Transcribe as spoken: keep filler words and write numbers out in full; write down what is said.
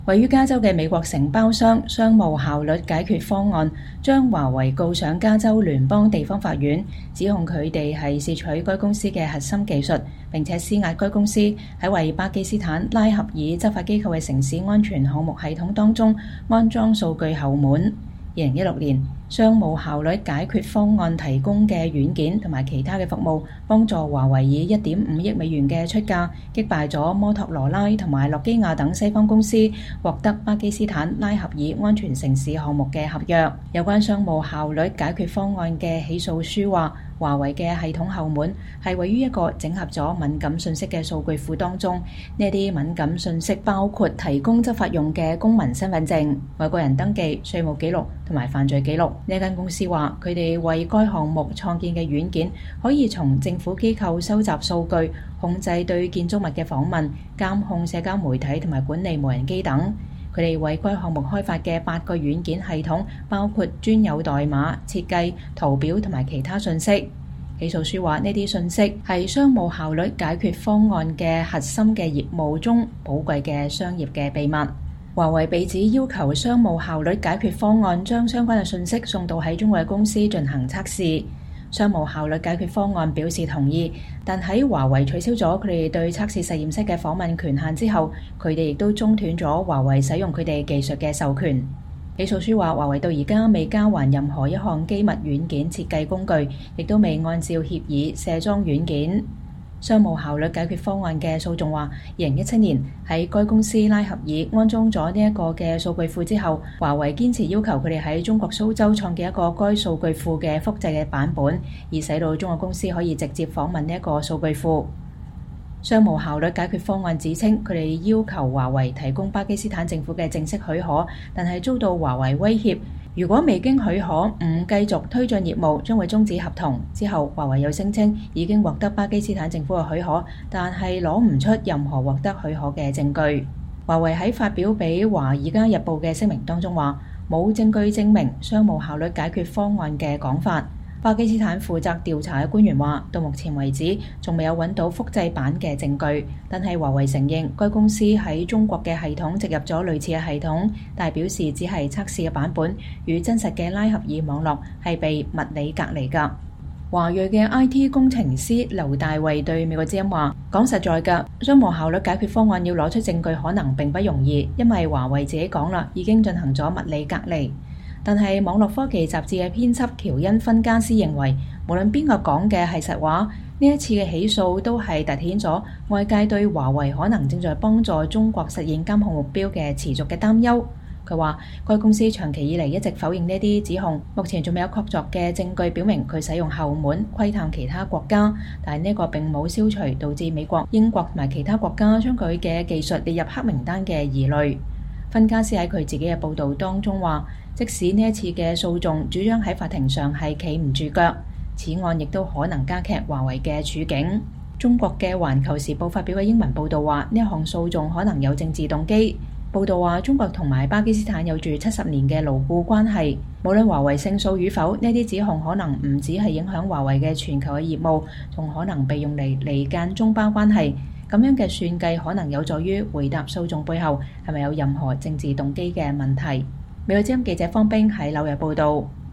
位於加州嘅美國承包商商務效率解決方案將華為告上加州聯邦地方法院，指控佢哋係竊取該公司嘅核心技術，並且施壓該公司喺為巴基斯坦拉合爾執法機構嘅城市安全項目系統當中安裝數據後門。二零一六年，商務效率解決方案提供嘅軟件同埋其他嘅服務，幫助華為以一點五億美元嘅出價擊敗咗摩托羅拉同埋諾基亞等西方公司，獲得巴基斯坦拉合爾安全城市項目嘅合約。有關商務效率解決方案嘅起訴書話，華為嘅系統後門係位於一個整合咗敏感信息嘅數據庫當中，呢啲敏感信息包括提供執法用嘅公民身份證、外國人登記、稅務記錄同埋犯罪記錄。呢間公司話，佢哋為該項目創建嘅軟件可以從政府機構收集數據，控制對建築物嘅訪問、監控社交媒體同埋管理無人機等。佢哋為該項目開發嘅八個軟件系統包括專有代碼、設計、圖表同埋其他信息。起訴書話，呢啲信息係商務效率解決方案嘅核心嘅業務中寶貴嘅商業嘅秘密。華為被指要求商務效率解決方案將相關嘅信息送到喺中國嘅公司進行測試。商務效率解決方案表示同意，但喺華為取消咗佢哋對測試實驗室嘅訪問權限之後，佢哋亦都中斷咗華為使用佢哋技術嘅授權。起訴書話，華為到而家未交還任何一項機密軟件設計工具，亦都未按照協議卸裝軟件。商務效率解決方案嘅訴訟話，二零一七年喺該公司拉合爾安裝咗呢一個嘅數據庫之後，華為堅持要求佢哋喺中國蘇州創建一個該數據庫嘅複製嘅版本，以使到中國公司可以直接訪問呢一個數據庫。商務效率解決方案指稱，佢哋要求華為提供巴基斯坦政府嘅正式許可，但係遭到華為威脅，如果未經許可唔繼續推進業務，將會終止合同。之後，華為又聲稱已經獲得巴基斯坦政府嘅許可，但係攞唔出任何獲得許可嘅證據。華為喺發表俾《華爾街日報》嘅聲明當中話，冇證據證明商務效率解決方案嘅講法。巴基斯坦負責調查嘅官員話，到目前為止仲未有揾到複製版嘅證據，但係華為承認該公司喺中國嘅系統植入咗類似嘅系統，但表示只係測試嘅版本，與真實嘅拉合爾網絡係被物理隔離㗎。華裔嘅 I T 工程師劉大衛對美國之音話，講實在㗎，商務效率解決方案要攞出證據可能並不容易，因為華為自己講啦，已經進行咗物理隔離。但係網絡科技雜誌嘅編輯喬恩芬加斯認為，無論邊個講嘅係實話，呢一次嘅起訴都係凸顯咗外界對華為可能正在幫助中國實現監控目標嘅持續嘅擔憂。佢話，該公司長期以嚟一直否認呢啲指控，目前仲未有確鑿嘅證據表明佢使用後門窺探其他國家，但係呢個並冇消除導致美國、英國同埋其他國家將佢嘅技術列入黑名單嘅疑慮。芬加斯喺佢自己嘅報導當中話，即使呢一次嘅訴訟主張喺法庭上係企唔住腳，此案亦都可能加劇華為嘅處境。中國嘅《環球時報》發表嘅英文報導話，呢一項訴訟可能有政治動機。報導話，中國同埋巴基斯坦有住七十年嘅牢固關係，無論華為勝訴與否，呢啲指控可能唔只係影響華為嘅全球嘅業務，仲可能被用嚟離間中巴關係。咁樣嘅算計可能有助於回答訴訟背後係咪有任何政治動機嘅問題。美國之音記者方冰喺紐約報導。